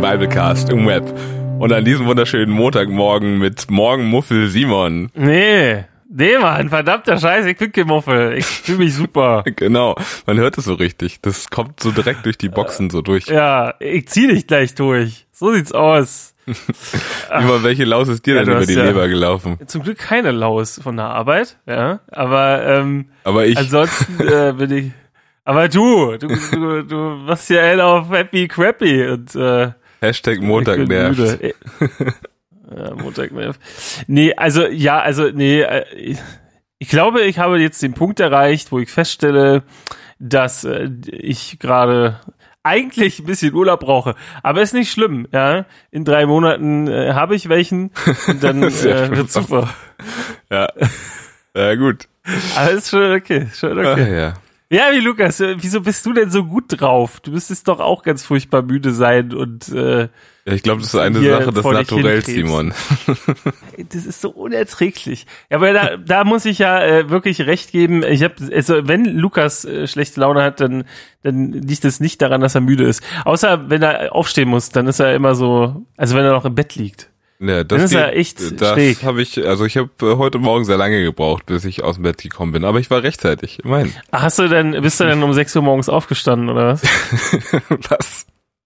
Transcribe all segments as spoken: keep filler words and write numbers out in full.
Biblecast im Web. Und an diesem wunderschönen Montagmorgen mit Morgenmuffel Simon. Nee, nee, Mann, verdammter Scheiße, ich bin kein Muffel. Ich fühle mich super. Genau, man hört es so richtig. Das kommt so direkt durch die Boxen so durch. Ja, ich zieh dich gleich durch. So sieht's aus. Über welche Laus ist dir Ja, denn du über die hast ja- Leber gelaufen? Zum Glück keine Laus von der Arbeit, ja. Aber ähm, Aber ich, ansonsten äh, bin ich. Aber du, du, du, du machst ja einen auf Happy Crappy und äh, Hashtag Montag ich bin nervt. müde. Ja, Montag nervt. Nee, also ja, also nee, äh, ich, ich glaube, ich habe jetzt den Punkt erreicht, wo ich feststelle, dass äh, ich gerade eigentlich ein bisschen Urlaub brauche. Aber ist nicht schlimm, ja. In drei Monaten äh, habe ich welchen und dann äh, Sehr wird's schön. super. Ja, ja gut. Aber ist schon okay, schon Ach, okay. ja. Ja, wie Lukas, äh, wieso bist du denn so gut drauf? Du müsstest doch auch ganz furchtbar müde sein und äh, Ja, ich glaube, das ist eine Hier Sache des vor dich Naturells, hinkrebst. Simon. das ist so unerträglich. Ja, aber da, da muss ich ja äh, wirklich recht geben. Ich habe, also wenn Lukas äh, schlechte Laune hat, dann dann liegt es nicht daran, dass er müde ist. Außer wenn er aufstehen muss, dann ist er immer so, also wenn er noch im Bett liegt. Ja, Dann ist er echt das schräg. habe ich, also ich habe äh, heute Morgen sehr lange gebraucht, bis ich aus dem Bett gekommen bin, aber ich war rechtzeitig, immerhin. Ach, hast du denn, bist du denn um sechs Uhr morgens aufgestanden oder was? Was?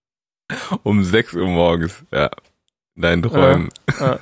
Um sechs Uhr morgens, ja. In deinen Träumen. Ja.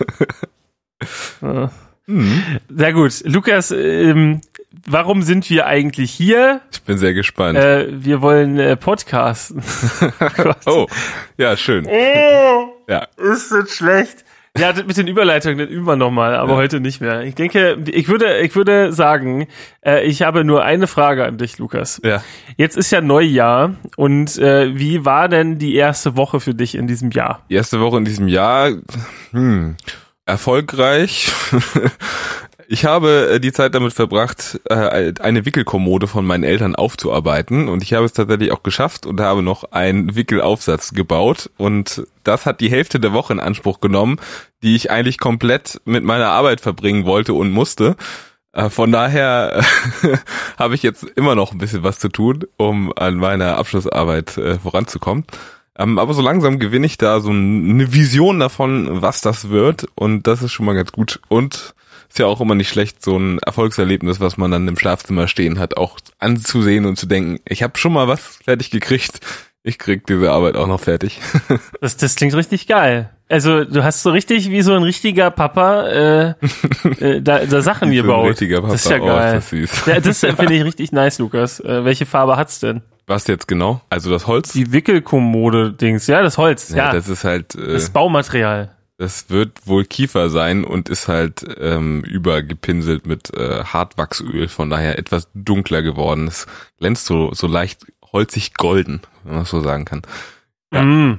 Ja. Hm. Sehr gut. Lukas, ähm, warum sind wir eigentlich hier? Ich bin sehr gespannt. Äh, wir wollen äh, podcasten. Gott. Oh, ja, schön. Oh, Ja. ist das schlecht. Ja, das mit den Überleitungen, das üben wir nochmal, aber Ja. heute nicht mehr. Ich denke, ich würde, ich würde sagen, äh, ich habe nur eine Frage an dich, Lukas. Ja. Jetzt ist ja Neujahr und äh, wie war denn die erste Woche für dich in diesem Jahr? Die erste Woche in diesem Jahr, hm, erfolgreich. Ich habe äh, die Zeit damit verbracht, äh, eine Wickelkommode von meinen Eltern aufzuarbeiten und ich habe es tatsächlich auch geschafft und habe noch einen Wickelaufsatz gebaut und das hat die Hälfte der Woche in Anspruch genommen, die ich eigentlich komplett mit meiner Arbeit verbringen wollte und musste. Äh, Von daher äh, habe ich jetzt immer noch ein bisschen was zu tun, um an meiner Abschlussarbeit äh, voranzukommen. Ähm, aber so langsam gewinne ich da so eine Vision davon, was das wird und das ist schon mal ganz gut und ist ja auch immer nicht schlecht, so ein Erfolgserlebnis, was man dann im Schlafzimmer stehen hat, auch anzusehen und zu denken, ich habe schon mal was fertig gekriegt, ich krieg diese Arbeit auch noch fertig. Das, das klingt richtig geil. Also du hast so richtig wie so ein richtiger Papa äh, äh, da, da Sachen Wie so ein gebaut. richtiger Papa. Das ist ja Oh, geil. ist das süß. Ja, das finde ich richtig nice, Lukas. Äh, welche Farbe hat's denn? Was jetzt genau? Also das Holz? Die Wickelkommode-Dings. Ja, das Holz. Ja, Ja, das ist halt, äh, das Baumaterial. das wird wohl Kiefer sein und ist halt ähm, übergepinselt mit äh, Hartwachsöl, von daher etwas dunkler geworden. Es glänzt so so leicht holzig golden, wenn man das so sagen kann. Ja. Mm.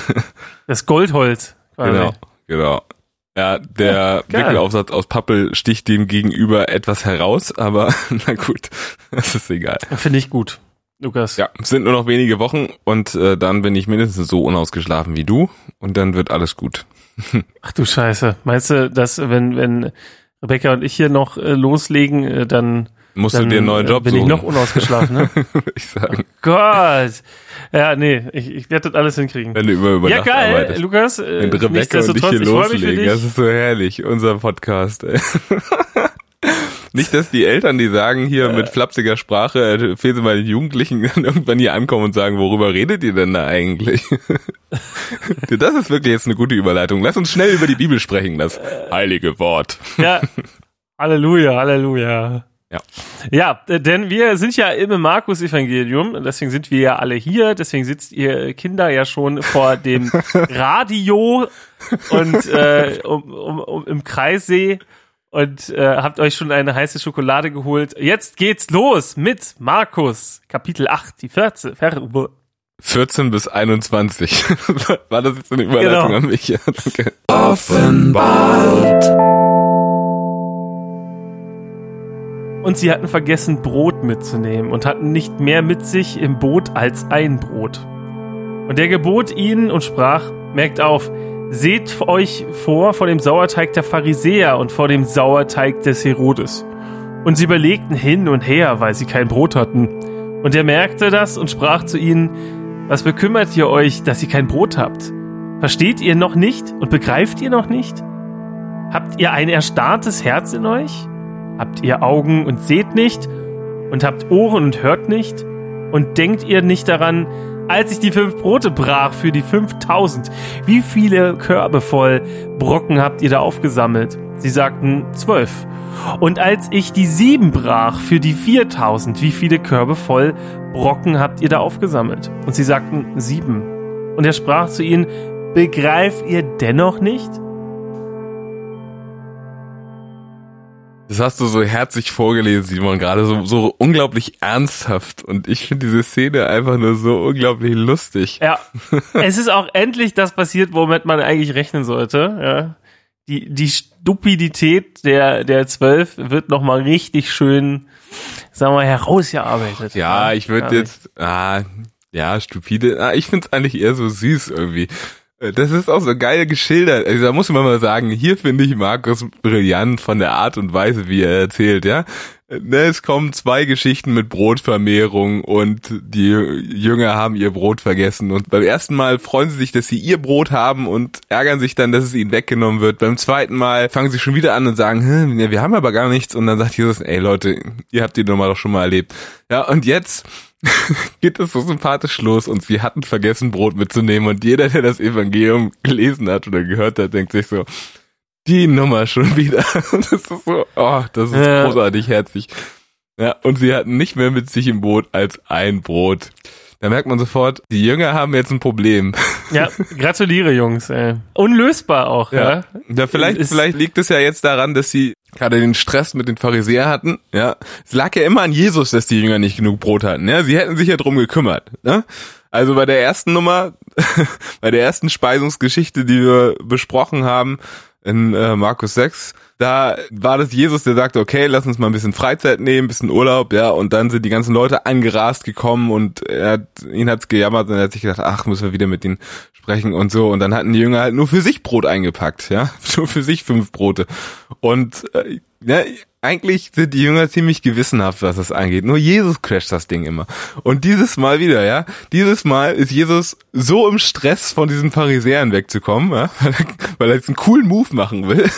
Das Goldholz. quasi. Genau, genau. Ja, der Geil. Wickelaufsatz aus Pappel sticht dem gegenüber etwas heraus, aber na gut, das ist egal. Finde ich gut, Lukas. Ja, es sind nur noch wenige Wochen und äh, dann bin ich mindestens so unausgeschlafen wie du und dann wird alles gut. Ach du Scheiße. Meinst du, dass wenn, wenn Rebecca und ich hier noch äh, loslegen, äh, dann, Musst dann du dir einen neuen äh, Job bin suchen, ich noch unausgeschlafen, ne? würde ich sagen, Gott. Ja, nee, ich, ich werde das alles hinkriegen. wenn du immer über Ja, Nacht geil, arbeitest. Lukas. Äh, Wenn Rebecca und ich nichtsdestotrotz, hier ich freue mich für loslegen, das dich. ist so herrlich, unser Podcast. Ey. Nicht, dass die Eltern, die sagen hier mit flapsiger Sprache, äh, fehlen sie mal den Jugendlichen, dann irgendwann hier ankommen und sagen, worüber redet ihr denn da eigentlich? Das ist wirklich jetzt eine gute Überleitung. Lass uns schnell über die Bibel sprechen, das heilige Wort. Ja. Halleluja, Halleluja. Ja. Ja, äh, denn wir sind ja im Markus-Evangelium, deswegen sind wir ja alle hier, deswegen sitzt ihr Kinder ja schon vor dem Radio und äh, um, um, um, im Kreissee und äh, habt euch schon eine heiße Schokolade geholt. Jetzt geht's los mit Markus, Kapitel acht, die vierzehn Verse. vierzehn bis einundzwanzig. War das jetzt eine Überleitung Genau. an mich? Ja, danke. Offenbart. Und sie hatten vergessen, Brot mitzunehmen und hatten nicht mehr mit sich im Boot als ein Brot. Und er gebot ihnen und sprach, merkt auf, seht euch vor vor dem Sauerteig der Pharisäer und vor dem Sauerteig des Herodes. Und sie überlegten hin und her, weil sie kein Brot hatten. Und er merkte das und sprach zu ihnen, was bekümmert ihr euch, dass ihr kein Brot habt? Versteht ihr noch nicht und begreift ihr noch nicht? Habt ihr ein erstarrtes Herz in euch? Habt ihr Augen und seht nicht? Und habt Ohren und hört nicht? Und denkt ihr nicht daran, als ich die fünf Brote brach für die fünftausend, wie viele Körbe voll Brocken habt ihr da aufgesammelt? Sie sagten, zwölf. Und als ich die sieben brach für die viertausend, wie viele Körbe voll Brocken habt ihr da aufgesammelt? Und sie sagten, sieben. Und er sprach zu ihnen, begreift ihr dennoch nicht? Das hast du so herzlich vorgelesen, Simon, gerade so, so unglaublich ernsthaft. Und ich finde diese Szene einfach nur so unglaublich lustig. Ja, es ist auch endlich das passiert, womit man eigentlich rechnen sollte. Ja. Die, die Stupidität der, der Zwölf wird nochmal richtig schön, sagen wir mal, herausgearbeitet. Ja, ich würde jetzt, ah, ja, stupide, ah, ich finde es eigentlich eher so süß irgendwie. Das ist auch so geil geschildert. Also da muss man mal sagen, hier finde ich Markus brillant von der Art und Weise, wie er erzählt, ja. Es kommen zwei Geschichten mit Brotvermehrung und die Jünger haben ihr Brot vergessen und beim ersten Mal freuen sie sich, dass sie ihr Brot haben und ärgern sich dann, dass es ihnen weggenommen wird. Beim zweiten Mal fangen sie schon wieder an und sagen, hm, wir haben aber gar nichts und dann sagt Jesus, ey Leute, ihr habt die Nummer doch schon mal erlebt. Ja, und jetzt geht es so sympathisch los und sie hatten vergessen, Brot mitzunehmen und jeder, der das Evangelium gelesen hat oder gehört hat, denkt sich so, die Nummer schon wieder. Und das ist so, oh, das ist ja großartig herzig. Ja, und sie hatten nicht mehr mit sich im Boot als ein Brot. Da merkt man sofort, die Jünger haben jetzt ein Problem. Ja, gratuliere Jungs, ey. Unlösbar auch, ja. Ja, ja vielleicht, vielleicht liegt es ja jetzt daran, dass sie gerade den Stress mit den Pharisäern hatten, ja. Es lag ja immer an Jesus, dass die Jünger nicht genug Brot hatten, ja. Sie hätten sich ja drum gekümmert, ne? Also bei der ersten Nummer, bei der ersten Speisungsgeschichte, die wir besprochen haben, in äh, Markus sechs, da war das Jesus, der sagte, okay, lass uns mal ein bisschen Freizeit nehmen, ein bisschen Urlaub, ja, und dann sind die ganzen Leute angerast gekommen und er hat, ihn hat's gejammert und er hat sich gedacht, ach, müssen wir wieder mit ihnen sprechen und so, und dann hatten die Jünger halt nur für sich Brot eingepackt, ja, nur für sich fünf Brote und äh, ja, eigentlich sind die Jünger ziemlich gewissenhaft, was das angeht. Nur Jesus crasht das Ding immer. Und dieses Mal wieder, ja, dieses Mal ist Jesus so im Stress, von diesen Pharisäern wegzukommen, ja, weil, er, weil er jetzt einen coolen Move machen will.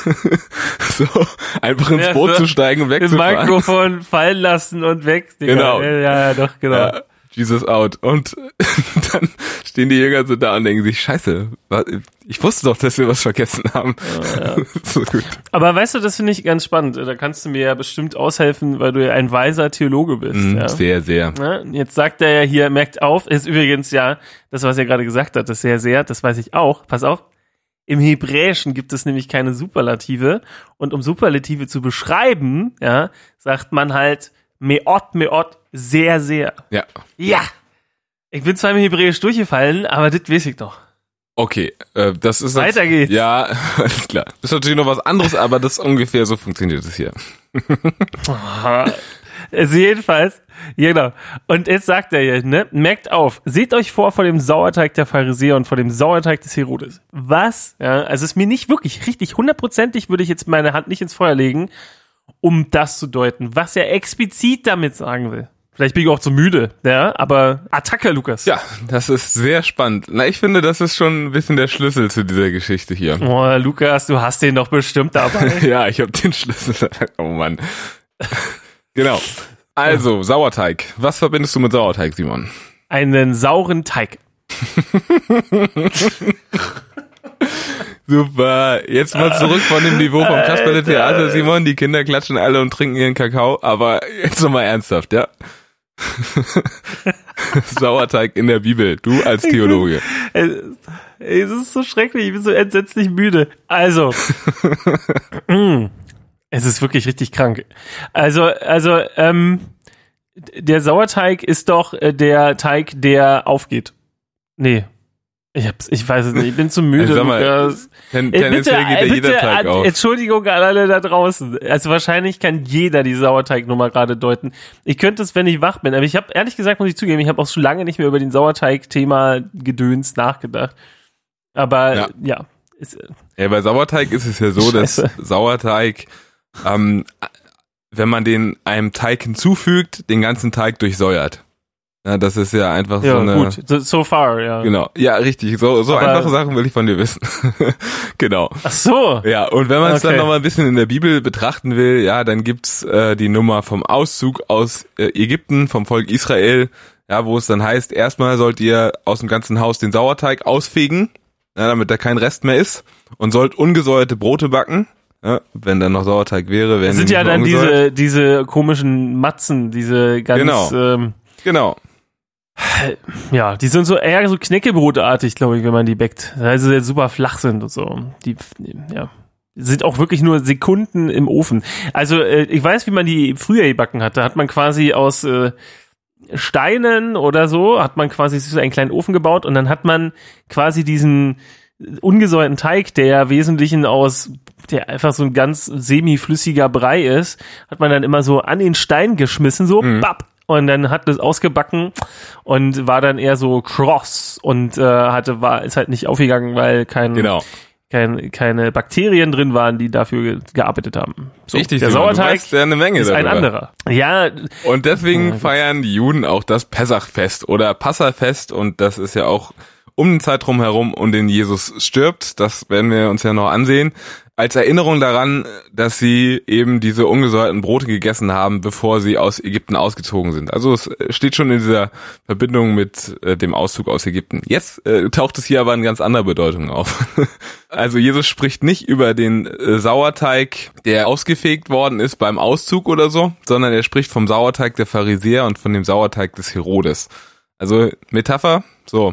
So, einfach ins Boot ja, so zu steigen und wegzufahren. Das Mikrofon fallen lassen und weg. Digga. Genau. Ja, ja, doch, genau. Ja. Jesus out. Und dann stehen die Jünger so da und denken sich, scheiße, ich wusste doch, dass wir was vergessen haben. Ja, ja. So gut. Aber weißt du, das finde ich ganz spannend. Da kannst du mir ja bestimmt aushelfen, weil du ja ein weiser Theologe bist. Mm, ja? Sehr, sehr. Ja, jetzt sagt er ja hier, merkt auf, ist übrigens ja, das, was er gerade gesagt hat, das sehr, sehr, das weiß ich auch. Pass auf. Im Hebräischen gibt es nämlich keine Superlative. Und um Superlative zu beschreiben, ja, sagt man halt meot, meot, sehr, sehr. Ja. Ja. Ich bin zwar im Hebräisch durchgefallen, aber das weiß ich doch. Okay, äh, das ist... Weiter jetzt, geht's. Ja, alles klar. Das ist natürlich noch was anderes, aber das ungefähr so funktioniert es hier. Also jedenfalls, genau. Und jetzt sagt er hier, ne, merkt auf, seht euch vor vor dem Sauerteig der Pharisäer und vor dem Sauerteig des Herodes. Was? Ja, also ist mir nicht wirklich richtig, hundertprozentig würde ich jetzt meine Hand nicht ins Feuer legen, um das zu deuten, was er explizit damit sagen will. Vielleicht bin ich auch zu müde, ja, aber Attacke, Lukas. Ja, das ist sehr spannend. Na, ich finde, das ist schon ein bisschen der Schlüssel zu dieser Geschichte hier. Oh, Lukas, du hast den doch bestimmt dabei. Ja, ich habe den Schlüssel. Oh Mann. Genau. Also, Sauerteig. Was verbindest du mit Sauerteig, Simon? Einen sauren Teig. Super. Jetzt mal zurück von dem Niveau vom Kasperle-Theater, Simon. Die Kinder klatschen alle und trinken ihren Kakao. Aber jetzt nochmal ernsthaft, ja? Sauerteig in der Bibel. Du als Theologe. Es ist so schrecklich. Ich bin so entsetzlich müde. Also. Es ist wirklich richtig krank. Also, also, ähm, der Sauerteig ist doch äh, der Teig, der aufgeht. Nee. Ich hab's, ich weiß es nicht, ich bin zu müde. Also, sag mal, ten, äh, bitte, geht ja bitte, jeder Teig an, auf. Entschuldigung an alle da draußen. Also wahrscheinlich kann jeder die Sauerteignummer gerade deuten. Ich könnte es, wenn ich wach bin, aber ich habe ehrlich gesagt, muss ich zugeben, ich habe auch schon lange nicht mehr über den Sauerteig-Thema Gedöns nachgedacht. Aber ja. ja, ist, ja, bei Sauerteig ist es ja so, Scheiße. dass Sauerteig, ähm, wenn man den einem Teig hinzufügt, den ganzen Teig durchsäuert. Ja, das ist ja einfach ja, so eine... gut, so, so far, ja. Genau, ja, richtig. So, so Aber, einfache Sachen will ich von dir wissen. Genau. Ach so. Ja, und wenn man es Okay. dann nochmal ein bisschen in der Bibel betrachten will, ja, dann gibt's äh, die Nummer vom Auszug aus äh, Ägypten, vom Volk Israel, ja, wo es dann heißt, erstmal sollt ihr aus dem ganzen Haus den Sauerteig ausfegen, ja, damit da kein Rest mehr ist, und sollt ungesäuerte Brote backen. Ja, wenn dann noch Sauerteig wäre, wären Das sind die ja nicht mehr dann ungesäuert. diese, diese komischen Matzen, diese ganz, Genau. ähm, Genau. ja, die sind so eher so Knäckebrotartig, glaube ich, wenn man die backt. Also die super flach sind und so. Die, ja, sind auch wirklich nur Sekunden im Ofen. Also äh, ich weiß, wie man die früher gebacken hat. Da hat man quasi aus äh, Steinen oder so, hat man quasi so einen kleinen Ofen gebaut und dann hat man quasi diesen ungesäuerten Teig, der ja Wesentlichen aus, der einfach so ein ganz semi-flüssiger Brei ist, hat man dann immer so an den Stein geschmissen, so, Mhm. bapp, und dann hat das ausgebacken und war dann eher so kross und äh, hatte, war, ist halt nicht aufgegangen, weil kein, Genau. kein, keine Bakterien drin waren, die dafür ge gearbeitet haben. So, Richtig, der Simon, du Sauerteig weißt ja eine Menge ist ein darüber. anderer. Ja, Und deswegen Ja, feiern die Juden auch das Pessachfest oder Passafest, und das ist ja auch um den Zeitraum herum, um den Jesus stirbt. Das werden wir uns ja noch ansehen. Als Erinnerung daran, dass sie eben diese ungesäuerten Brote gegessen haben, bevor sie aus Ägypten ausgezogen sind. Also es steht schon in dieser Verbindung mit äh, dem Auszug aus Ägypten. Jetzt äh, taucht es hier aber in ganz anderer Bedeutung auf. Also Jesus spricht nicht über den äh, Sauerteig, der ausgefegt worden ist beim Auszug oder so, sondern er spricht vom Sauerteig der Pharisäer und von dem Sauerteig des Herodes. Also Metapher, so.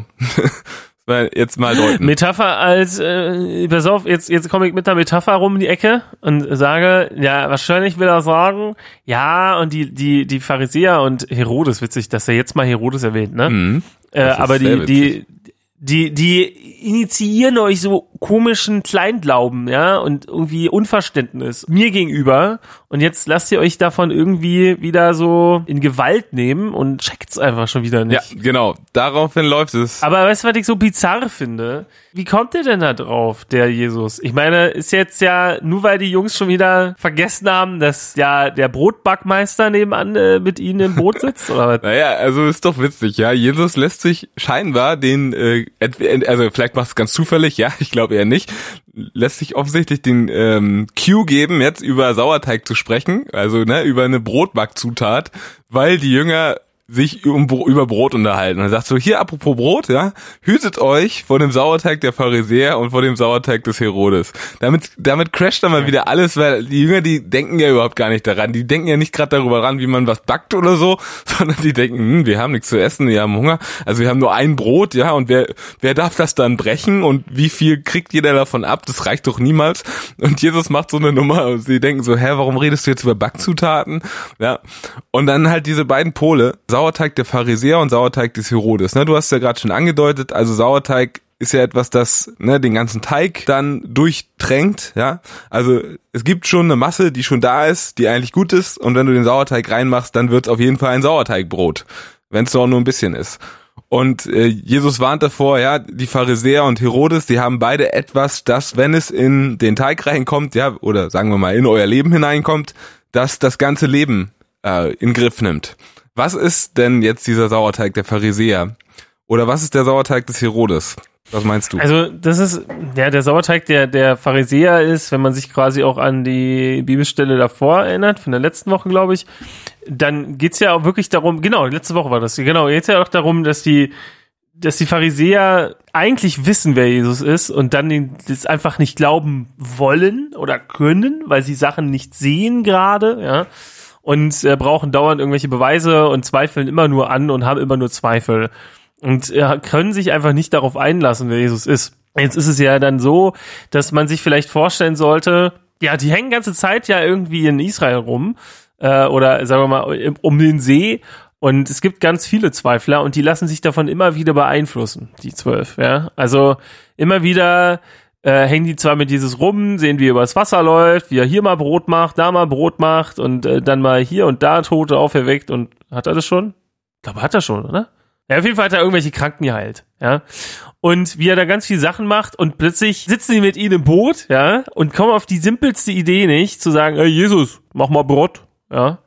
Jetzt mal deuten. Metapher als, äh, pass auf, jetzt, jetzt komme ich mit einer Metapher rum in die Ecke und sage, ja, wahrscheinlich will er sagen, ja, und die, die, die Pharisäer und Herodes, witzig, dass er jetzt mal Herodes erwähnt, ne? Mhm. Äh, Das ist aber sehr die, die, die, die initiieren euch so komischen Kleinglauben, ja, und irgendwie Unverständnis mir gegenüber. Und jetzt lasst ihr euch davon irgendwie wieder so in Gewalt nehmen und checkt's einfach schon wieder nicht. Ja, genau. Daraufhin läuft es. Aber weißt du, was ich so bizarr finde? Wie kommt der denn da drauf, der Jesus? Ich meine, ist jetzt ja, nur weil die Jungs schon wieder vergessen haben, dass ja der Brotbackmeister nebenan äh, mit ihnen im Boot sitzt, oder was? Naja, also ist doch witzig, ja. Jesus lässt sich scheinbar den, äh, also vielleicht macht es ganz zufällig, ja, ich glaube eher nicht, lässt sich offensichtlich den ähm, Cue geben, jetzt über Sauerteig zu sprechen, also ne, über eine Brotbackzutat, weil die Jünger sich um, über Brot unterhalten. Und er sagt so, hier apropos Brot, ja, hütet euch vor dem Sauerteig der Pharisäer und vor dem Sauerteig des Herodes. Damit damit crasht dann mal wieder alles, weil die Jünger, die denken ja überhaupt gar nicht daran. Die denken ja nicht gerade darüber ran, wie man was backt oder so, sondern die denken, hm, wir haben nichts zu essen, wir haben Hunger. Also wir haben nur ein Brot, ja, und wer wer darf das dann brechen und wie viel kriegt jeder davon ab? Das reicht doch niemals. Und Jesus macht so eine Nummer und sie denken so, hä, warum redest du jetzt über Backzutaten? Ja. Und dann halt diese beiden Pole, Sauerteig der Pharisäer und Sauerteig des Herodes. Ne, du hast ja gerade schon angedeutet, also Sauerteig ist ja etwas, das ne, den ganzen Teig dann durchtränkt, ja. Also es gibt schon eine Masse, die schon da ist, die eigentlich gut ist, und wenn du den Sauerteig reinmachst, dann wird es auf jeden Fall ein Sauerteigbrot, wenn es auch nur ein bisschen ist. Und äh, Jesus warnt davor, ja, die Pharisäer und Herodes, die haben beide etwas, das, wenn es in den Teig reinkommt, ja, oder sagen wir mal in euer Leben hineinkommt, das das ganze Leben äh, in den Griff nimmt. Was ist denn jetzt dieser Sauerteig der Pharisäer? Oder was ist der Sauerteig des Herodes? Was meinst du? Also das ist, ja, der Sauerteig der, der Pharisäer ist, wenn man sich quasi auch an die Bibelstelle davor erinnert, von der letzten Woche, glaube ich, dann geht's ja auch wirklich darum, genau, letzte Woche war das, genau, geht's ja auch darum, dass die, dass die Pharisäer eigentlich wissen, wer Jesus ist und dann den, das einfach nicht glauben wollen oder können, weil sie Sachen nicht sehen gerade, ja. Und äh, brauchen dauernd irgendwelche Beweise und zweifeln immer nur an und haben immer nur Zweifel. Und äh, können sich einfach nicht darauf einlassen, wer Jesus ist. Jetzt ist es ja dann so, dass man sich vielleicht vorstellen sollte, ja, die hängen ganze Zeit ja irgendwie in Israel rum äh, oder sagen wir mal im, um den See, und es gibt ganz viele Zweifler und die lassen sich davon immer wieder beeinflussen, die zwölf. Ja, also immer wieder Äh, hängen die zwar mit Jesus rum, sehen, wie er übers Wasser läuft, wie er hier mal Brot macht, da mal Brot macht und äh, dann mal hier und da Tote auferweckt, und hat er das schon? Ich glaube, hat er schon, oder? Ja, auf jeden Fall hat er irgendwelche Kranken geheilt, ja. Und wie er da ganz viele Sachen macht und plötzlich sitzen die mit ihm im Boot, ja, und kommen auf die simpelste Idee nicht, zu sagen, ey Jesus, mach mal Brot, ja.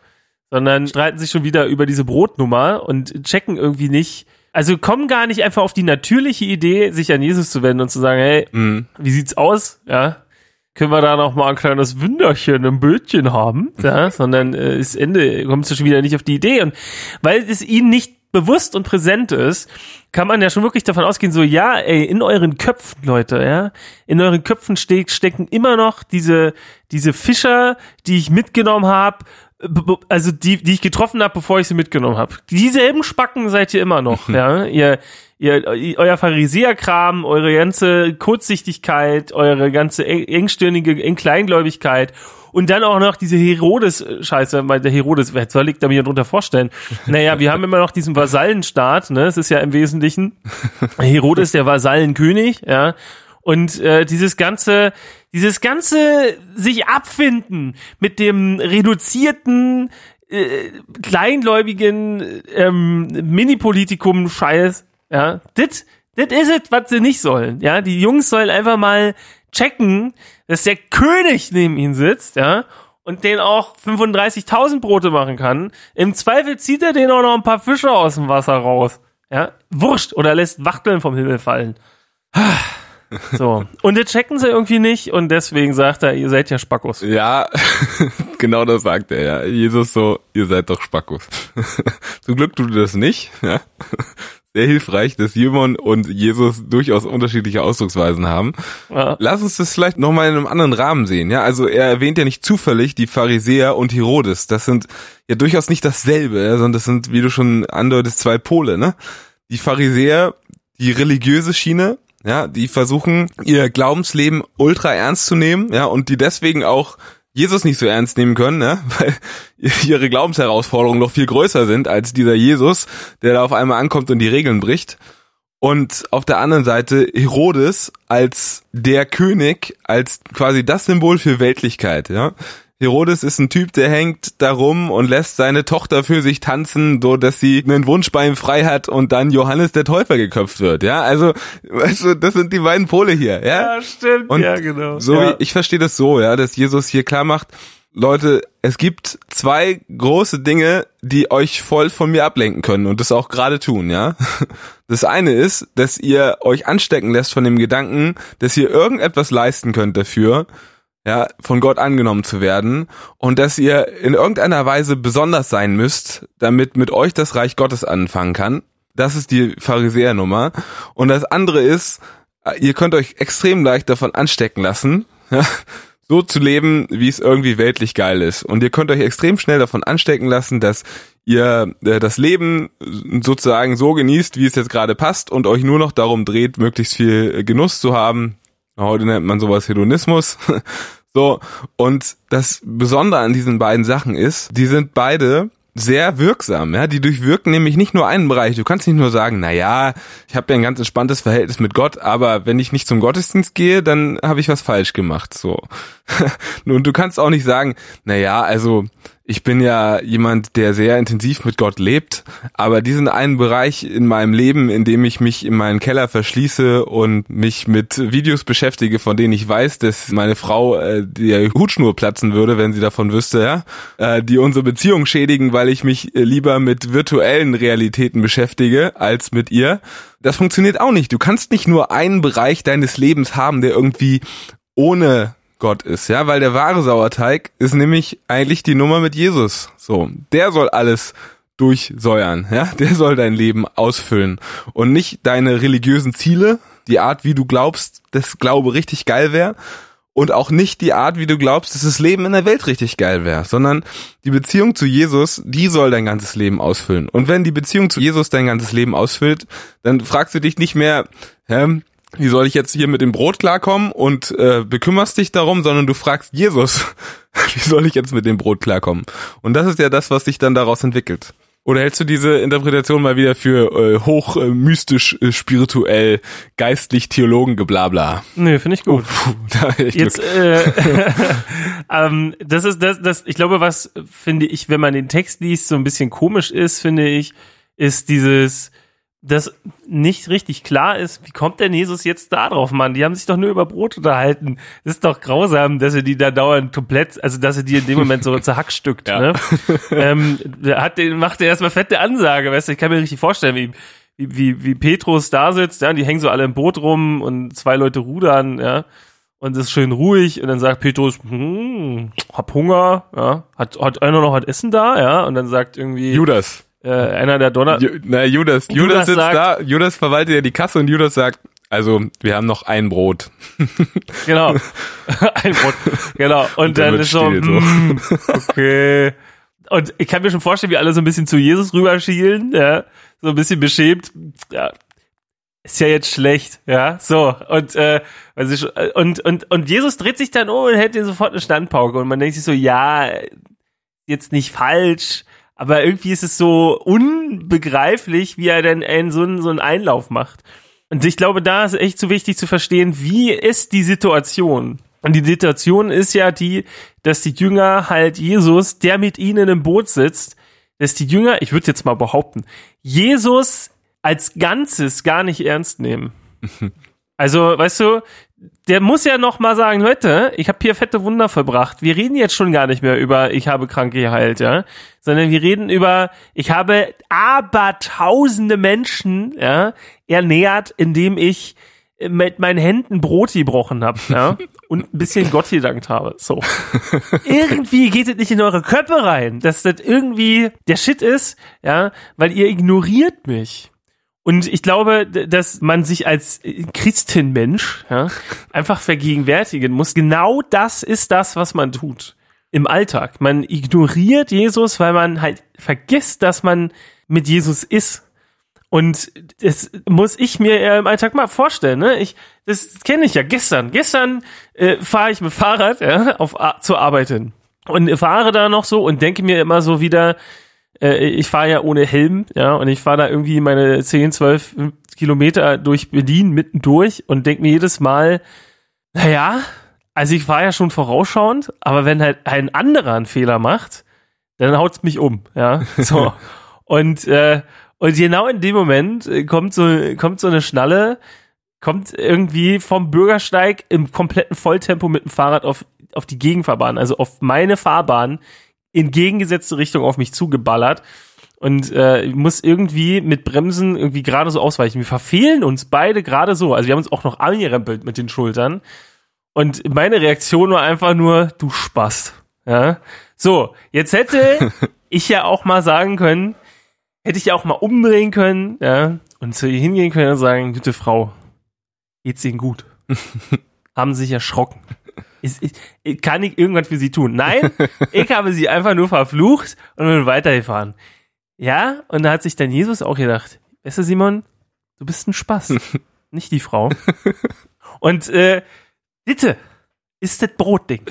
sondern streiten sich schon wieder über diese Brotnummer und checken irgendwie nicht, also kommen gar nicht einfach auf die natürliche Idee, sich an Jesus zu wenden und zu sagen, hey, mhm. wie sieht's aus? Ja, können wir da noch mal ein kleines Wünderchen, ein Bildchen haben? Ja, sondern äh, das Ende kommt schon wieder nicht auf die Idee. Und weil es ihnen nicht bewusst und präsent ist, kann man ja schon wirklich davon ausgehen, so, ja, ey, in euren Köpfen, Leute, ja, in euren Köpfen ste- stecken immer noch diese, diese Fischer, die ich mitgenommen habe, also die, die ich getroffen habe, bevor ich sie mitgenommen habe. Dieselben Spacken seid ihr immer noch, ja, ihr, ihr, euer Pharisäerkram, eure ganze Kurzsichtigkeit, eure ganze engstirnige Engkleingläubigkeit und dann auch noch diese Herodes-Scheiße, weil der Herodes, wer soll ich da mir drunter vorstellen? Naja, wir haben immer noch diesen Vasallenstaat, ne, es ist ja im Wesentlichen Herodes der Vasallenkönig, ja, und äh, dieses ganze, dieses ganze sich abfinden mit dem reduzierten, äh, kleingläubigen ähm, Mini-Politikum-Scheiß, ja, das, das ist es, was sie nicht sollen, ja, die Jungs sollen einfach mal checken, dass der König neben ihnen sitzt, ja, und den auch fünfunddreißigtausend Brote machen kann. Im Zweifel zieht er den auch noch ein paar Fische aus dem Wasser raus, ja, wurscht, oder lässt Wachteln vom Himmel fallen. So, und das checken sie irgendwie nicht und deswegen sagt er, ihr seid ja Spackos. Ja, genau das sagt er, ja. Jesus so, ihr seid doch Spackos. Zum Glück tut er das nicht, ja. Sehr hilfreich, dass Simon und Jesus durchaus unterschiedliche Ausdrucksweisen haben. Ja. Lass uns das vielleicht nochmal in einem anderen Rahmen sehen, ja. Also er erwähnt ja nicht zufällig die Pharisäer und Herodes. Das sind ja durchaus nicht dasselbe, ja, sondern das sind, wie du schon andeutest, zwei Pole, ne. Die Pharisäer, die religiöse Schiene, ja, die versuchen, ihr Glaubensleben ultra ernst zu nehmen, ja, und die deswegen auch Jesus nicht so ernst nehmen können, ja, weil ihre Glaubensherausforderungen noch viel größer sind als dieser Jesus, der da auf einmal ankommt und die Regeln bricht. Und auf der anderen Seite Herodes als der König, als quasi das Symbol für Weltlichkeit, ja. Herodes ist ein Typ, der hängt da rum und lässt seine Tochter für sich tanzen, so dass sie einen Wunsch bei ihm frei hat und dann Johannes der Täufer geköpft wird, ja, also, weißt du, das sind die beiden Pole hier, ja. Ja, stimmt, und ja, genau. So ja. wie, ich verstehe das so, ja, dass Jesus hier klar macht, Leute, es gibt zwei große Dinge, die euch voll von mir ablenken können und das auch gerade tun, ja. Das eine ist, dass ihr euch anstecken lässt von dem Gedanken, dass ihr irgendetwas leisten könnt dafür, ja, von Gott angenommen zu werden und dass ihr in irgendeiner Weise besonders sein müsst, damit mit euch das Reich Gottes anfangen kann. Das ist die Pharisäernummer. Und das andere ist, ihr könnt euch extrem leicht davon anstecken lassen, ja, so zu leben, wie es irgendwie weltlich geil ist. Und ihr könnt euch extrem schnell davon anstecken lassen, dass ihr äh, das Leben sozusagen so genießt, wie es jetzt gerade passt und euch nur noch darum dreht, möglichst viel Genuss zu haben. Heute nennt man sowas Hedonismus. So, und das Besondere an diesen beiden Sachen ist, die sind beide sehr wirksam, ja, die durchwirken nämlich nicht nur einen Bereich. Du kannst nicht nur sagen, na ja, ich habe ja ein ganz entspanntes Verhältnis mit Gott, aber wenn ich nicht zum Gottesdienst gehe, dann habe ich was falsch gemacht, so. Und du kannst auch nicht sagen, na ja, also ich bin ja jemand, der sehr intensiv mit Gott lebt, aber diesen einen Bereich in meinem Leben, in dem ich mich in meinen Keller verschließe und mich mit Videos beschäftige, von denen ich weiß, dass meine Frau äh, die Hutschnur platzen würde, wenn sie davon wüsste, ja, äh, die unsere Beziehung schädigen, weil ich mich äh, lieber mit virtuellen Realitäten beschäftige als mit ihr. Das funktioniert auch nicht. Du kannst nicht nur einen Bereich deines Lebens haben, der irgendwie ohne Gott ist, ja, weil der wahre Sauerteig ist nämlich eigentlich die Nummer mit Jesus. So, der soll alles durchsäuern, ja, der soll dein Leben ausfüllen und nicht deine religiösen Ziele, die Art, wie du glaubst, dass Glaube richtig geil wäre und auch nicht die Art, wie du glaubst, dass das Leben in der Welt richtig geil wäre, sondern die Beziehung zu Jesus, die soll dein ganzes Leben ausfüllen. Und wenn die Beziehung zu Jesus dein ganzes Leben ausfüllt, dann fragst du dich nicht mehr, hä, wie soll ich jetzt hier mit dem Brot klarkommen und äh, bekümmerst dich darum, sondern du fragst Jesus, wie soll ich jetzt mit dem Brot klarkommen? Und das ist ja das, was sich dann daraus entwickelt. Oder hältst du diese Interpretation mal wieder für äh, hoch äh, mystisch, äh, spirituell, geistlich, Theologen geblabla? Nee, finde ich gut. Oh, puh, da echt jetzt, äh, ähm, das ist das, das. Ich glaube, was finde ich, wenn man den Text liest, so ein bisschen komisch ist, finde ich, ist dieses das nicht richtig klar ist, wie kommt denn Jesus jetzt da drauf, Mann? Die haben sich doch nur über Brot unterhalten. Das ist doch grausam, dass er die da dauernd komplett, also dass er die in dem Moment so zerhackstückt, ja. ne? ähm, hat den, macht er erstmal fette Ansage, weißt du, ich kann mir richtig vorstellen, wie, wie, wie, wie Petrus da sitzt, ja, die hängen so alle im Boot rum und zwei Leute rudern, ja. Und es ist schön ruhig und dann sagt Petrus, hm, hab Hunger, ja, hat, hat einer noch was Essen da, ja, und dann sagt irgendwie Judas. Äh, einer der Donner... Ju- Na, Judas. Judas, Judas sitzt sagt, da, Judas verwaltet ja die Kasse und Judas sagt, also, wir haben noch ein Brot. Genau. Ein Brot. Genau. Und, und dann ist so, mm, okay. Und ich kann mir schon vorstellen, wie alle so ein bisschen zu Jesus rüberschielen, ja, so ein bisschen beschämt, ja. Ist ja jetzt schlecht, ja, so, und, äh, also ich, und, und, und Jesus dreht sich dann um und hält ihn sofort eine Standpauke und man denkt sich so, ja, jetzt nicht falsch, aber irgendwie ist es so unbegreiflich, wie er denn einen, so, einen, so einen Einlauf macht. Und ich glaube, da ist echt so wichtig zu verstehen, wie ist die Situation? Und die Situation ist ja die, dass die Jünger halt Jesus, der mit ihnen im Boot sitzt, dass die Jünger, ich würde jetzt mal behaupten, Jesus als Ganzes gar nicht ernst nehmen. Also, weißt du, der muss ja noch mal sagen, Leute, ich habe hier fette Wunder vollbracht. Wir reden jetzt schon gar nicht mehr über, ich habe Kranke geheilt, ja, sondern wir reden über, ich habe abertausende Menschen, ja, ernährt, indem ich mit meinen Händen Brot gebrochen habe, ja, und ein bisschen Gott gedankt habe. So. Irgendwie geht es nicht in eure Köpfe rein, dass das irgendwie der Shit ist, ja, weil ihr ignoriert mich. Und ich glaube, dass man sich als Christenmensch ja, einfach vergegenwärtigen muss. Genau das ist das, was man tut im Alltag. Man ignoriert Jesus, weil man halt vergisst, dass man mit Jesus ist. Und das muss ich mir im Alltag mal vorstellen. Ne? Ich, das kenne ich ja gestern. Gestern äh, fahre ich mit Fahrrad ja, auf, zur Arbeit hin und fahre da noch so und denke mir immer so wieder, ich fahre ja ohne Helm, ja, und ich fahre da irgendwie meine zehn, zwölf Kilometer durch Berlin mittendurch und denke mir jedes Mal, naja, also ich fahre ja schon vorausschauend, aber wenn halt ein anderer einen Fehler macht, dann haut's mich um, ja, so. und, äh, und genau in dem Moment kommt so, kommt so eine Schnalle, kommt irgendwie vom Bürgersteig im kompletten Volltempo mit dem Fahrrad auf, auf die Gegenfahrbahn, also auf meine Fahrbahn, in entgegengesetzte Richtung auf mich zugeballert und äh, muss irgendwie mit Bremsen irgendwie gerade so ausweichen. Wir verfehlen uns beide gerade so. Also wir haben uns auch noch angerempelt mit den Schultern. Und meine Reaktion war einfach nur, du Spast. Ja? So, jetzt hätte ich ja auch mal sagen können, hätte ich ja auch mal umdrehen können, ja, und zu ihr hingehen können und sagen, gute Frau, geht's Ihnen gut? Haben sich erschrocken. Ist, ist, kann ich irgendwas für sie tun? Nein, ich habe sie einfach nur verflucht und bin weitergefahren. Ja, und da hat sich dann Jesus auch gedacht, weißt du, Simon, du bist ein Spaß, nicht die Frau. Und äh, bitte, ist das Brotding.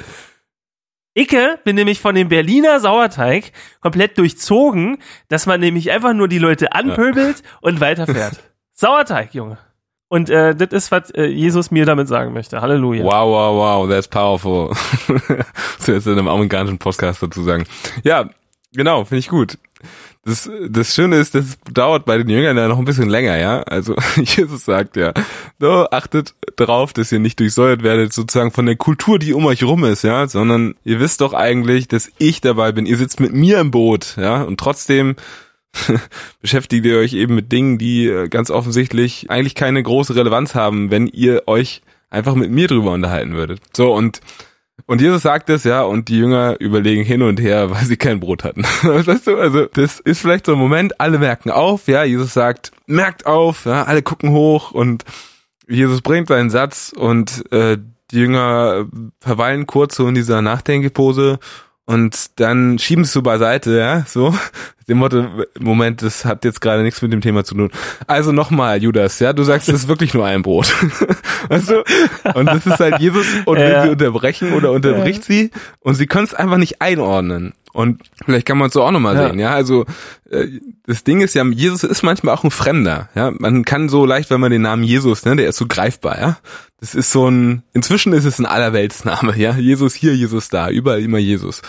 Ich bin nämlich von dem Berliner Sauerteig komplett durchzogen, dass man nämlich einfach nur die Leute anpöbelt und weiterfährt. Sauerteig, Junge. Und äh, das ist, was äh, Jesus mir damit sagen möchte. Halleluja. Wow, wow, wow, that's powerful. So jetzt in einem amerikanischen Podcast dazu sagen. Ja, genau, finde ich gut. Das, das Schöne ist, das dauert bei den Jüngern ja noch ein bisschen länger, ja. Also Jesus sagt ja, so, achtet drauf, dass ihr nicht durchsäuert werdet, sozusagen von der Kultur, die um euch rum ist, ja, sondern ihr wisst doch eigentlich, dass ich dabei bin. Ihr sitzt mit mir im Boot, ja, und trotzdem beschäftigt ihr euch eben mit Dingen, die ganz offensichtlich eigentlich keine große Relevanz haben, wenn ihr euch einfach mit mir drüber unterhalten würdet. So, und und Jesus sagt es, ja, und die Jünger überlegen hin und her, weil sie kein Brot hatten. Weißt du, also das ist vielleicht so ein Moment, alle merken auf, ja, Jesus sagt, merkt auf, ja, alle gucken hoch und Jesus bringt seinen Satz und äh, die Jünger verweilen kurz so in dieser Nachdenkepose und dann schieben es so beiseite, ja, so, dem Motto, Moment, das hat jetzt gerade nichts mit dem Thema zu tun. Also nochmal, Judas, ja, du sagst, es ist wirklich nur ein Brot. Weißt du? Und das ist halt Jesus, und will ja. sie unterbrechen oder unterbricht ja. sie, und sie können es einfach nicht einordnen. Und vielleicht kann man es so auch nochmal ja. sehen, ja, also äh, das Ding ist ja, Jesus ist manchmal auch ein Fremder, ja, man kann so leicht, wenn man den Namen Jesus, ne, der ist so greifbar, ja, das ist so ein, inzwischen ist es ein Allerweltsname, ja, Jesus hier, Jesus da, überall immer Jesus.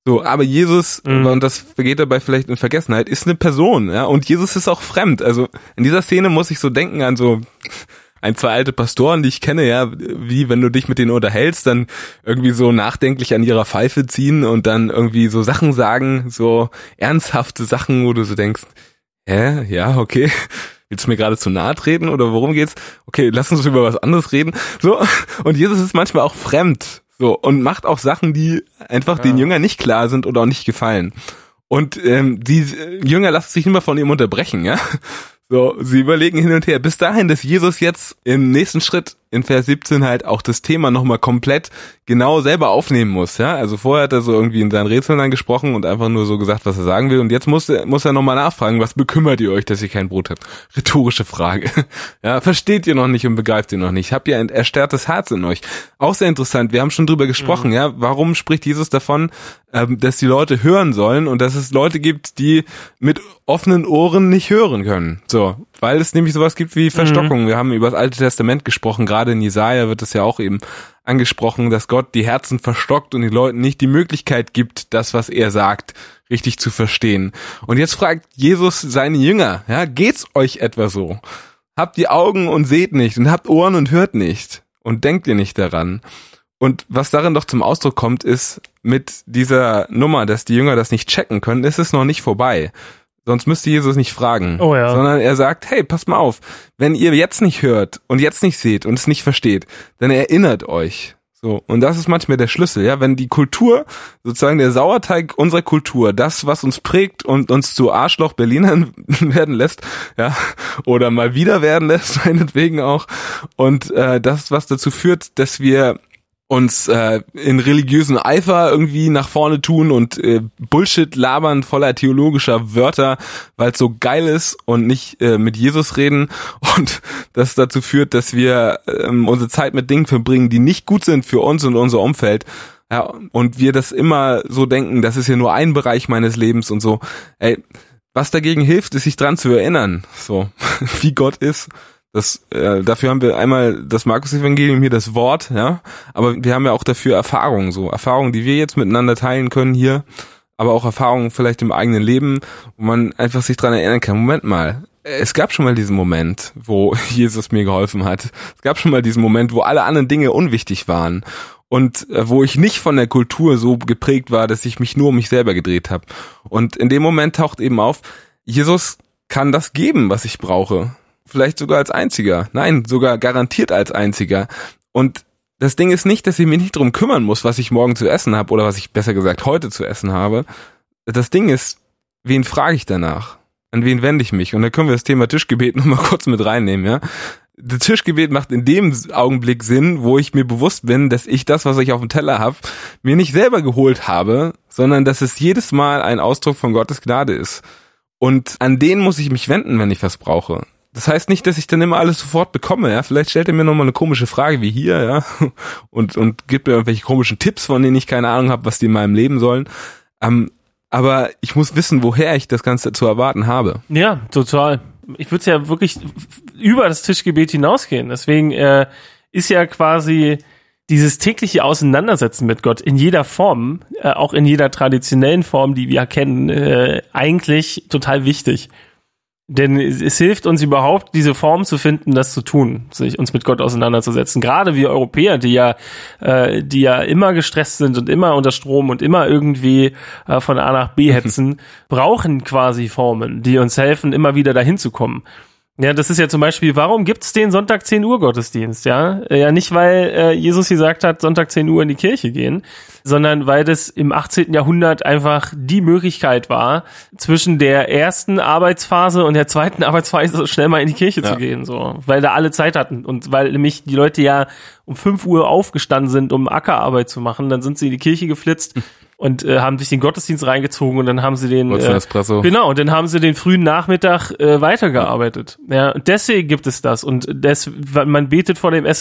So, aber Jesus, Mhm. und das vergeht dabei vielleicht in Vergessenheit, ist eine Person, ja, und Jesus ist auch fremd. Also in dieser Szene muss ich so denken an so ein, zwei alte Pastoren, die ich kenne, ja, wie wenn du dich mit denen unterhältst, dann irgendwie so nachdenklich an ihrer Pfeife ziehen und dann irgendwie so Sachen sagen, so ernsthafte Sachen, wo du so denkst, hä, ja, okay, willst du mir gerade zu nahe treten oder worum geht's? Okay, lass uns über was anderes reden. So, und Jesus ist manchmal auch fremd, so, und macht auch Sachen, die einfach Ja. den Jüngern nicht klar sind oder auch nicht gefallen. Und ähm, die äh, Jünger lassen sich immer von ihm unterbrechen, ja. So, sie überlegen hin und her, bis dahin, dass Jesus jetzt im nächsten Schritt in Vers siebzehn halt auch das Thema nochmal komplett genau selber aufnehmen muss, ja. Also vorher hat er so irgendwie in seinen Rätseln dann gesprochen und einfach nur so gesagt, was er sagen will. Und jetzt muss er, muss er nochmal nachfragen, was bekümmert ihr euch, dass ihr kein Brot habt? Rhetorische Frage. Ja, versteht ihr noch nicht und begreift ihr noch nicht? Habt ihr ein erstarrtes Herz in euch? Auch sehr interessant, wir haben schon drüber gesprochen, mhm. ja. Warum spricht Jesus davon, ähm, dass die Leute hören sollen und dass es Leute gibt, die mit offenen Ohren nicht hören können? So, weil es nämlich sowas gibt wie Verstockung. Mhm. Wir haben über das Alte Testament gesprochen, gerade in Jesaja wird es ja auch eben angesprochen, dass Gott die Herzen verstockt und den Leuten nicht die Möglichkeit gibt, das, was er sagt, richtig zu verstehen. Und jetzt fragt Jesus seine Jünger, ja, geht's euch etwa so? Habt ihr Augen und seht nicht und habt Ohren und hört nicht und denkt ihr nicht daran? Und was darin doch zum Ausdruck kommt, ist mit dieser Nummer, dass die Jünger das nicht checken können, ist es noch nicht vorbei. Sonst müsste Jesus nicht fragen, oh ja. sondern er sagt, hey, passt mal auf, wenn ihr jetzt nicht hört und jetzt nicht seht und es nicht versteht, dann erinnert euch. So, und das ist manchmal der Schlüssel, ja, wenn die Kultur, sozusagen der Sauerteig unserer Kultur, das, was uns prägt und uns zu Arschloch-Berlinern werden lässt, ja, oder mal wieder werden lässt, meinetwegen auch, und äh, das, was dazu führt, dass wir uns äh, in religiösen Eifer irgendwie nach vorne tun und äh, Bullshit labern voller theologischer Wörter, weil es so geil ist und nicht äh, mit Jesus reden, und das dazu führt, dass wir ähm, unsere Zeit mit Dingen verbringen, die nicht gut sind für uns und unser Umfeld. Ja, und wir das immer so denken, das ist ja nur ein Bereich meines Lebens und so. Ey, was dagegen hilft, ist sich dran zu erinnern, so wie Gott ist. Das, äh, dafür haben wir einmal das Markus-Evangelium, hier das Wort, ja, aber wir haben ja auch dafür Erfahrungen, so Erfahrungen, die wir jetzt miteinander teilen können hier, aber auch Erfahrungen vielleicht im eigenen Leben, wo man einfach sich dran erinnern kann, Moment mal, es gab schon mal diesen Moment, wo Jesus mir geholfen hat, es gab schon mal diesen Moment, wo alle anderen Dinge unwichtig waren und äh, wo ich nicht von der Kultur so geprägt war, dass ich mich nur um mich selber gedreht habe, und in dem Moment taucht eben auf, Jesus kann das geben, was ich brauche. Vielleicht sogar als einziger. Nein, sogar garantiert als einziger. Und das Ding ist nicht, dass ich mich nicht drum kümmern muss, was ich morgen zu essen habe oder was ich besser gesagt heute zu essen habe. Das Ding ist, wen frage ich danach? An wen wende ich mich? Und da können wir das Thema Tischgebet nochmal kurz mit reinnehmen, ja. Das Tischgebet macht in dem Augenblick Sinn, wo ich mir bewusst bin, dass ich das, was ich auf dem Teller habe, mir nicht selber geholt habe, sondern dass es jedes Mal ein Ausdruck von Gottes Gnade ist. Und an den muss ich mich wenden, wenn ich was brauche. Das heißt nicht, dass ich dann immer alles sofort bekomme, ja. Vielleicht stellt er mir nochmal eine komische Frage wie hier, ja, und und gibt mir irgendwelche komischen Tipps, von denen ich keine Ahnung habe, was die in meinem Leben sollen. Ähm, aber ich muss wissen, woher ich das Ganze zu erwarten habe. Ja, total. Ich würde es ja wirklich über das Tischgebet hinausgehen. Deswegen äh, ist ja quasi dieses tägliche Auseinandersetzen mit Gott in jeder Form, äh, auch in jeder traditionellen Form, die wir kennen, äh, eigentlich total wichtig. Denn es hilft uns überhaupt, diese Form zu finden, das zu tun, sich uns mit Gott auseinanderzusetzen. Gerade wir Europäer, die ja, äh, die ja immer gestresst sind und immer unter Strom und immer irgendwie äh, von A nach B hetzen, brauchen quasi Formen, die uns helfen, immer wieder dahin zu kommen. Ja, das ist ja zum Beispiel, warum gibt's den Sonntag zehn Uhr Gottesdienst, ja? Ja, nicht, weil äh, Jesus gesagt hat, Sonntag zehn Uhr in die Kirche gehen, sondern weil das im achtzehnten Jahrhundert einfach die Möglichkeit war, zwischen der ersten Arbeitsphase und der zweiten Arbeitsphase so schnell mal in die Kirche ja. zu gehen, so. Weil da alle Zeit hatten und weil nämlich die Leute ja um fünf Uhr aufgestanden sind, um Ackerarbeit zu machen, dann sind sie in die Kirche geflitzt und äh, haben sich den Gottesdienst reingezogen und dann haben sie den äh, genau und dann haben sie den frühen Nachmittag äh, weitergearbeitet. Ja, und deswegen gibt es das und des, man betet vor dem Essen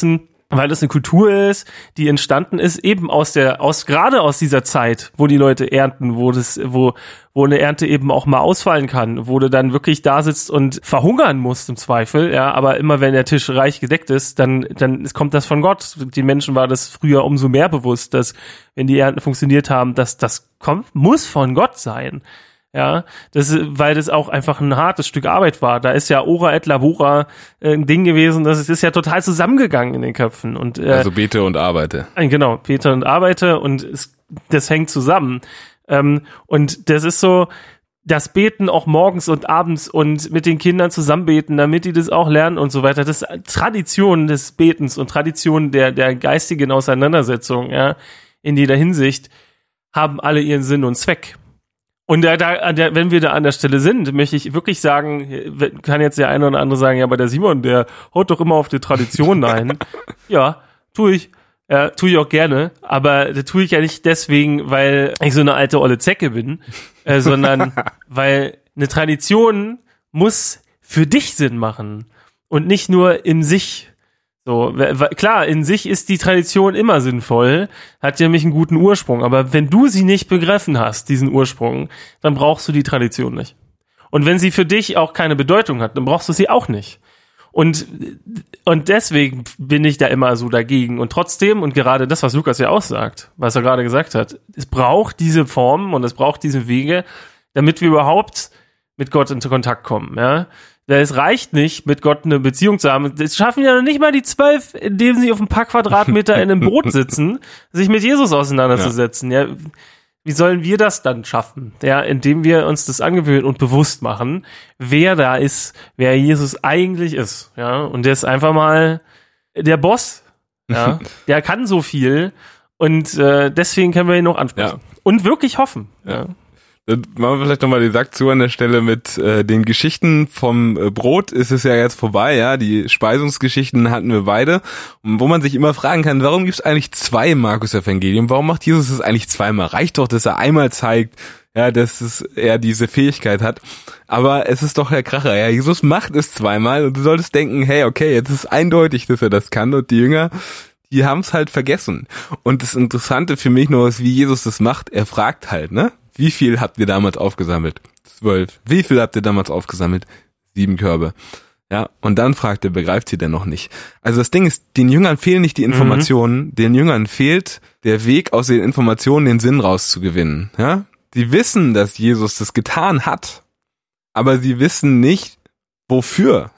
weil das eine Kultur ist, die entstanden ist eben aus der, aus gerade aus dieser Zeit, wo die Leute ernten, wo das, wo, wo eine Ernte eben auch mal ausfallen kann, wo du dann wirklich da sitzt und verhungern musst im Zweifel, ja, aber immer wenn der Tisch reich gedeckt ist, dann, dann kommt das von Gott. Den Menschen war das früher umso mehr bewusst, dass wenn die Ernten funktioniert haben, dass das kommt, muss von Gott sein. Ja, das, weil das auch einfach ein hartes Stück Arbeit war. Da ist ja Ora et Labora äh, ein Ding gewesen, das ist ja total zusammengegangen in den Köpfen. Und, äh, also bete und arbeite. Genau, bete und arbeite und es, das hängt zusammen. Ähm, und das ist so, das Beten auch morgens und abends und mit den Kindern zusammen beten, damit die das auch lernen und so weiter. Das ist Tradition des Betens und Tradition der, der geistigen Auseinandersetzung, ja, in jeder Hinsicht, haben alle ihren Sinn und Zweck. Und da, da, an der, wenn wir da an der Stelle sind, möchte ich wirklich sagen, kann jetzt der eine oder andere sagen, ja, aber der Simon, der haut doch immer auf die Tradition ein. Ja, tue ich. Ja, tue ich auch gerne, aber das tue ich ja nicht deswegen, weil ich so eine alte olle Zecke bin, äh, sondern weil eine Tradition muss für dich Sinn machen und nicht nur in sich. So, klar, in sich ist die Tradition immer sinnvoll, hat ja nämlich einen guten Ursprung, aber wenn du sie nicht begriffen hast, diesen Ursprung, dann brauchst du die Tradition nicht. Und wenn sie für dich auch keine Bedeutung hat, dann brauchst du sie auch nicht. Und, und deswegen bin ich da immer so dagegen. Und trotzdem, und gerade das, was Lukas ja auch sagt, was er gerade gesagt hat, es braucht diese Formen und es braucht diese Wege, damit wir überhaupt mit Gott in Kontakt kommen, ja. Es reicht nicht, mit Gott eine Beziehung zu haben. Das schaffen ja noch nicht mal die zwölf, indem sie auf ein paar Quadratmeter in einem Boot sitzen, sich mit Jesus auseinanderzusetzen. Ja. Ja, wie sollen wir das dann schaffen? Ja, indem wir uns das angewöhnen und bewusst machen, wer da ist, wer Jesus eigentlich ist. Ja, und der ist einfach mal der Boss. Ja, der kann so viel und äh, deswegen können wir ihn noch ansprechen. Ja. Und wirklich hoffen. Ja. Ja. Dann machen wir vielleicht nochmal den Sack zu an der Stelle mit äh, den Geschichten vom äh, Brot. Ist es ja jetzt vorbei, ja. Die Speisungsgeschichten hatten wir beide. Und wo man sich immer fragen kann, warum gibt es eigentlich zwei Markus-Evangelium? Warum macht Jesus es eigentlich zweimal? Reicht doch, dass er einmal zeigt, ja, dass es, er diese Fähigkeit hat. Aber es ist doch der Kracher, ja. Jesus macht es zweimal und du solltest denken, hey, okay, jetzt ist eindeutig, dass er das kann. Und die Jünger, die haben es halt vergessen. Und das Interessante für mich nur ist, wie Jesus das macht. Er fragt halt, ne? Wie viel habt ihr damals aufgesammelt? Zwölf. Wie viel habt ihr damals aufgesammelt? Sieben Körbe. Ja, und dann fragt er, begreift sie denn noch nicht? Also das Ding ist, den Jüngern fehlen nicht die Informationen, mhm. den Jüngern fehlt der Weg, aus den Informationen den Sinn rauszugewinnen. Ja, sie wissen, dass Jesus das getan hat, aber sie wissen nicht, wofür.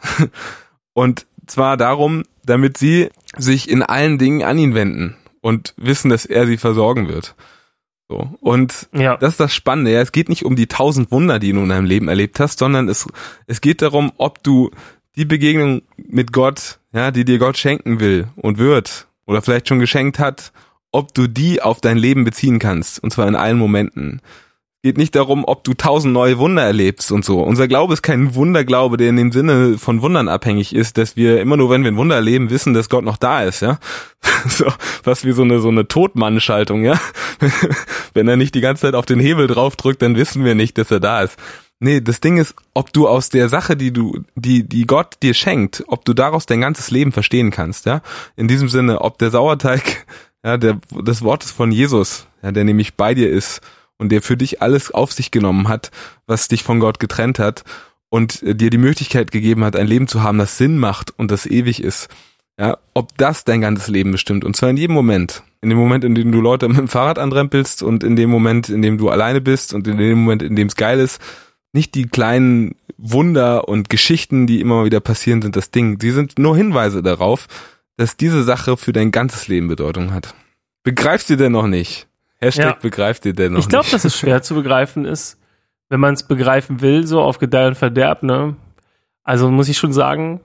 Und zwar darum, damit sie sich in allen Dingen an ihn wenden und wissen, dass er sie versorgen wird. So. Und ja. Das ist das Spannende. Ja, es geht nicht um die tausend Wunder, die du in deinem Leben erlebt hast, sondern es, es geht darum, ob du die Begegnung mit Gott, ja, die dir Gott schenken will und wird oder vielleicht schon geschenkt hat, ob du die auf dein Leben beziehen kannst. Und zwar in allen Momenten. Geht nicht darum, ob du tausend neue Wunder erlebst und so. Unser Glaube ist kein Wunderglaube, der in dem Sinne von Wundern abhängig ist, dass wir immer nur, wenn wir ein Wunder erleben, wissen, dass Gott noch da ist, ja. So, was wie so eine, so eine Totmannschaltung, ja. Wenn er nicht die ganze Zeit auf den Hebel draufdrückt, dann wissen wir nicht, dass er da ist. Nee, das Ding ist, ob du aus der Sache, die du, die, die Gott dir schenkt, ob du daraus dein ganzes Leben verstehen kannst, ja. In diesem Sinne, ob der Sauerteig, ja, der, des Wortes von Jesus, ja, der nämlich bei dir ist, und der für dich alles auf sich genommen hat, was dich von Gott getrennt hat und dir die Möglichkeit gegeben hat, ein Leben zu haben, das Sinn macht und das ewig ist. Ja, ob das dein ganzes Leben bestimmt, und zwar in jedem Moment. In dem Moment, in dem du Leute mit dem Fahrrad anrempelst und in dem Moment, in dem du alleine bist und in dem Moment, in dem es geil ist. Nicht die kleinen Wunder und Geschichten, die immer mal wieder passieren, sind das Ding. Die sind nur Hinweise darauf, dass diese Sache für dein ganzes Leben Bedeutung hat. Begreifst du denn noch nicht? Hashtag ja. Begreift ihr denn noch ich glaub, nicht? Ich glaube, dass es schwer zu begreifen ist, wenn man es begreifen will, so auf Gedeih und Verderb, ne? Also muss ich schon sagen,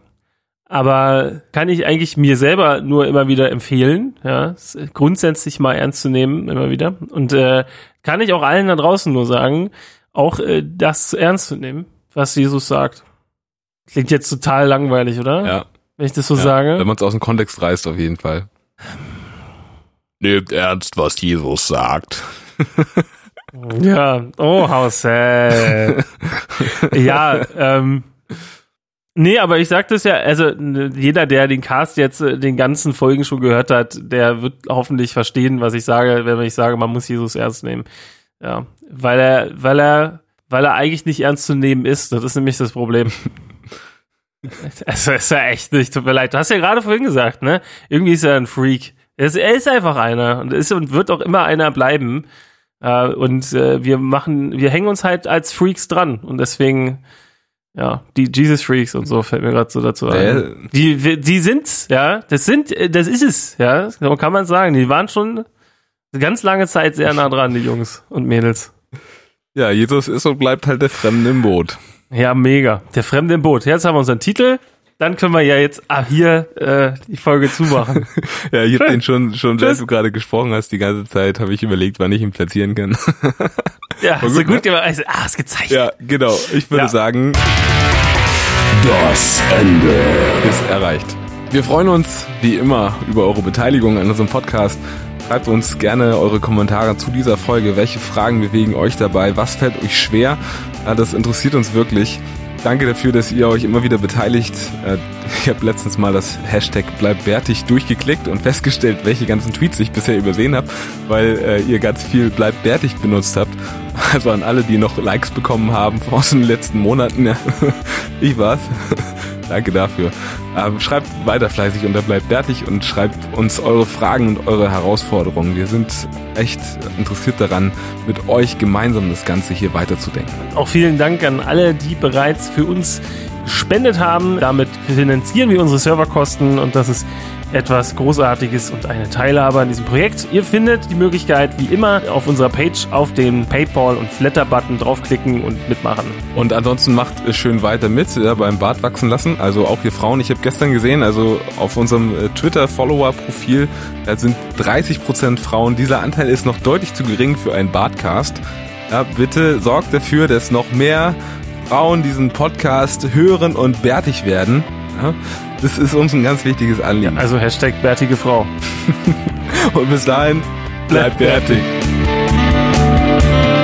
aber kann ich eigentlich mir selber nur immer wieder empfehlen, ja, grundsätzlich mal ernst zu nehmen, immer wieder. Und äh, kann ich auch allen da draußen nur sagen, auch äh, das ernst zu nehmen, was Jesus sagt. Klingt jetzt total langweilig, oder? Ja. Wenn ich das so ja, sage. Wenn man es aus dem Kontext reißt, auf jeden Fall. Nehmt ernst, was Jesus sagt. Ja, oh, how sad. Ja, ähm, Nee, aber ich sag das ja, also jeder, der den Cast jetzt äh, den ganzen Folgen schon gehört hat, der wird hoffentlich verstehen, was ich sage, wenn ich sage, man muss Jesus ernst nehmen. Ja, weil er, weil er, weil er eigentlich nicht ernst zu nehmen ist. Das ist nämlich das Problem. Also ist er echt nicht, tut mir leid. Du hast ja gerade vorhin gesagt, ne? Irgendwie ist er ein Freak. Er ist, er ist einfach einer und ist und wird auch immer einer bleiben. Uh, und uh, wir machen, wir hängen uns halt als Freaks dran und deswegen, ja, die Jesus Freaks und so fällt mir gerade so dazu ein. Äh. Die, die sind, ja, das sind, das ist es, ja, so kann man sagen. Die waren schon eine ganz lange Zeit sehr nah dran, die Jungs und Mädels. Ja, Jesus ist und bleibt halt der Fremde im Boot. Ja, mega. Der Fremde im Boot. Jetzt haben wir unseren Titel. Dann können wir ja jetzt ah, hier äh, die Folge zumachen. Ja, ich habe den schon, schon während du gerade gesprochen hast, die ganze Zeit habe ich überlegt, wann ich ihn platzieren kann. Ja, hast du gut gemacht. Also, ah, ist gezeichnet. Ja, genau. Ich würde ja. sagen, das Ende ist erreicht. Wir freuen uns, wie immer, über eure Beteiligung an unserem Podcast. Schreibt uns gerne eure Kommentare zu dieser Folge. Welche Fragen bewegen euch dabei? Was fällt euch schwer? Ja, das interessiert uns wirklich. Danke dafür, dass ihr euch immer wieder beteiligt. Ich habe letztens mal das Hashtag BleibBärtig durchgeklickt und festgestellt, welche ganzen Tweets ich bisher übersehen habe, weil ihr ganz viel BleibBärtig benutzt habt. Also an alle, die noch Likes bekommen haben aus den letzten Monaten. Ja, ich war's. Danke dafür. Ähm, schreibt weiter fleißig unter BleibBärtig und schreibt uns eure Fragen und eure Herausforderungen. Wir sind echt interessiert daran, mit euch gemeinsam das Ganze hier weiterzudenken. Auch vielen Dank an alle, die bereits für uns gespendet haben. Damit finanzieren wir unsere Serverkosten und das ist etwas Großartiges und eine Teilhabe an diesem Projekt. Ihr findet die Möglichkeit, wie immer, auf unserer Page auf den Paypal- und Flatter-Button draufklicken und mitmachen. Und ansonsten macht schön weiter mit, ja, beim Bart wachsen lassen. Also auch ihr Frauen, ich habe gestern gesehen, also auf unserem Twitter-Follower-Profil, da sind dreißig Prozent Frauen. Dieser Anteil ist noch deutlich zu gering für einen Bartcast. Ja, bitte sorgt dafür, dass noch mehr Frauen diesen Podcast hören und bärtig werden. Ja, das ist uns ein ganz wichtiges Anliegen. Ja, also Hashtag bärtige Frau. Und bis dahin, bleibt bärtig.